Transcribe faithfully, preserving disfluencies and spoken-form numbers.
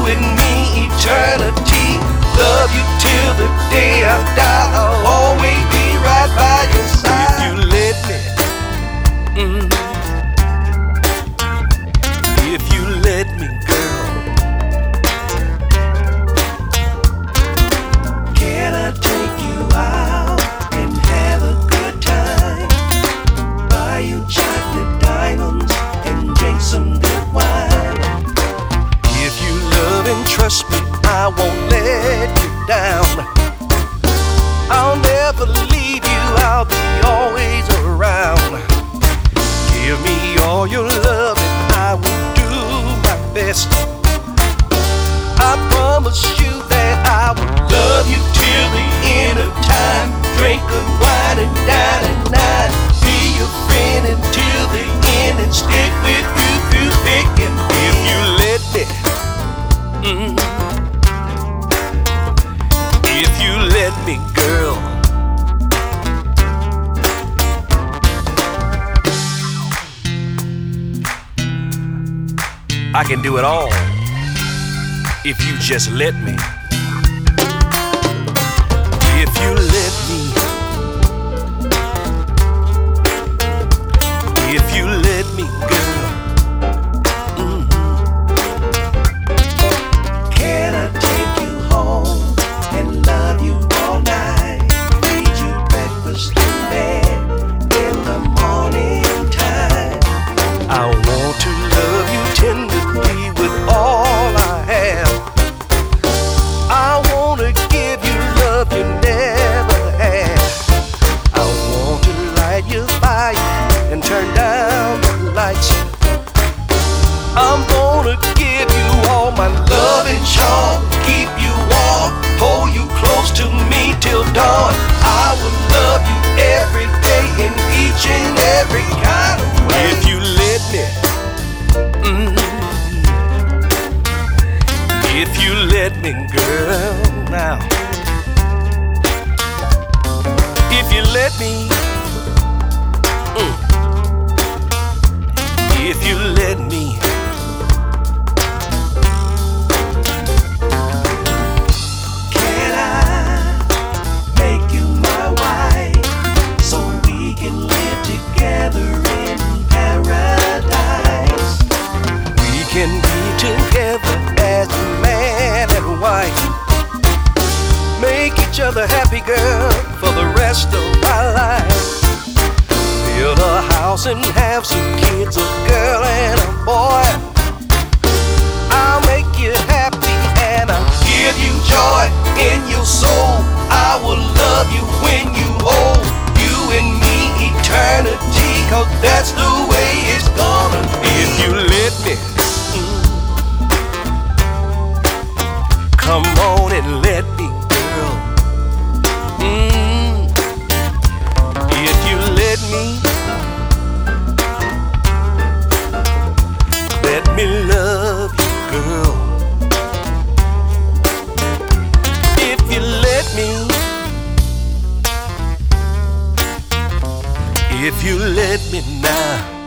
and me eternity. Love you till the day I die. I'll always be right by your side. If you let me, mm, if you let me, girl. Can I take you out and have a good time? Buy you chocolate diamonds and drink some good wine. If you love and trust me, I won't let you down. I'll never leave you, I'll be always around. Give me all your love and I will do my best. I promise you that I will love you till the end of time. Drink good wine and dine at night. Be your friend until the end and stick with you through thick and thin. If you let me, mm, if you let me, girl. I can do it all if you just let me. If you let me, if you let me, girl. Mm-hmm. Can I take you home and love you all night? Feed you breakfast in bed in the morning time. I want to love you tenderly with all I have. I want to give you love you never had. I want to light your fire and turn down the lights. I'm gonna give you all my love and charm, keep you warm, hold you close to me till dawn. I will love you every day in each and every kind of way. If you let me, mm, if you let me, girl, now. If you let me, mm, if you let me. Can I make you my wife so we can live together in paradise? We can be together as man and wife. Make each other happy, girl, for the rest of our life. Build a house and have some kids, a girl and a boy. I'll make you happy and I'll give you joy in your soul. I will love you when you old. You and me eternity, 'cause that's the way it's gonna be. If you let me, come on and let me, girl. Mm. If you let me, let me love you, girl. If you let me, if you let me now.